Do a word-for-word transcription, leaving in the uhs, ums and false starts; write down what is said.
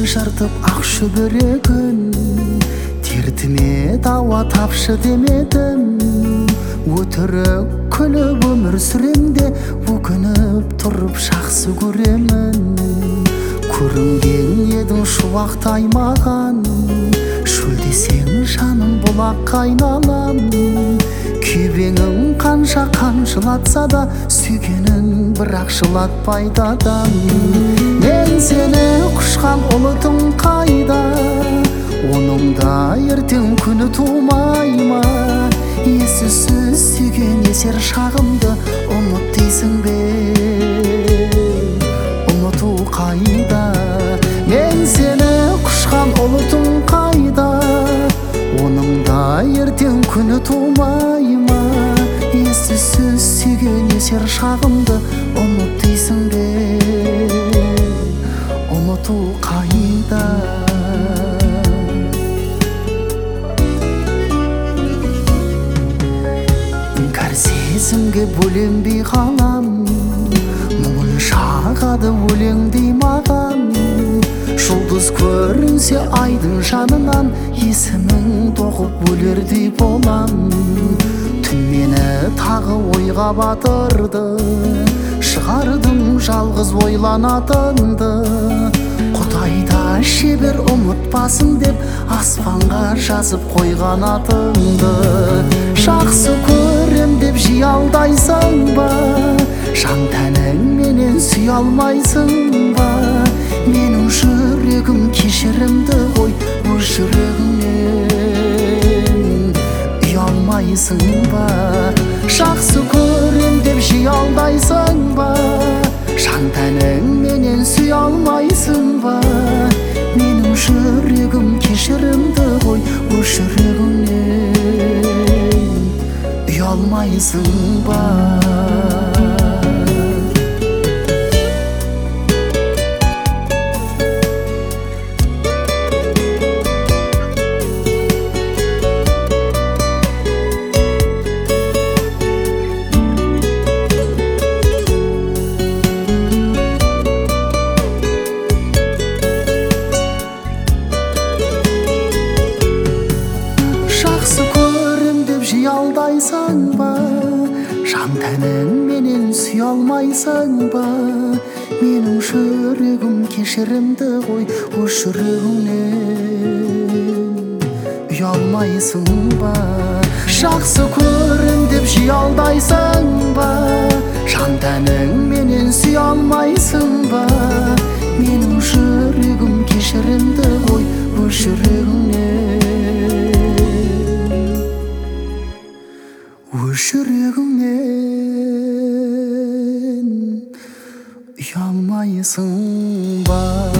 жыртып ақ шүберегін, дертіме дауа тапшы демедім. Өтірік күліп өмір сүремде, өкініп тұрып жақсы көремін. Көрінген едің шуақтай маған, шөлдесең жаным бұлаққа айналам. Күйбеңім қанша қамшылатса да, сүйгенін бірақ жылатпайды адам. Мен сені құшқан ұлытым қайда, оның да ертең күні тумай ма? Есіз сүйген есер шағымды ұмыт дейсің бе? Ұмыту қайда? Мен сені құшқан ұлытым қайда, оның да ертең күні тумай ма? Есіз сүйген есер шағымды ұмыт дейсің бе? Ұмыту қайда? Кәр сезімге бөленбей қалам, мұңын шағады өлеңдей маған. Жұлдыз көрінсе айдың жанынан, есімің тоқып өлердей болам. Түн мені тағы ойға батырды, шығардым жалғыз ойланатынды. Құдайда шебер ұмытпасын деп, аспанға жазып қойған атыңды. Жақсы көрем деп жиі алдайсың ба? Жан тәнің менен сүй алмайсың ба? Менің жүрегім кешірімді ғой, өз жүрегіңнен ұялмайсың ба? Жақсы көрем деп жиі алдайсың ба? Жан тәнің менен сүй алмайсың ба? Менің жүрегім кешірімді ғой, өз жүрегіңнен ұялмайсың ба? Алдайсың ба? Жан тәнің менен сүй алмайсың ба? Менің жүрегім кешірімді ғой, өз жүрегіңнен ұялмайсың ба? Жақсы көрем деп жиі алдайсың ба? Жан тәнің менен сүй алмайсың ба? Менің жүрегім кешірімді ғой, өз жүрегіңнен өз жүрегіңнен ұялмайсың ба?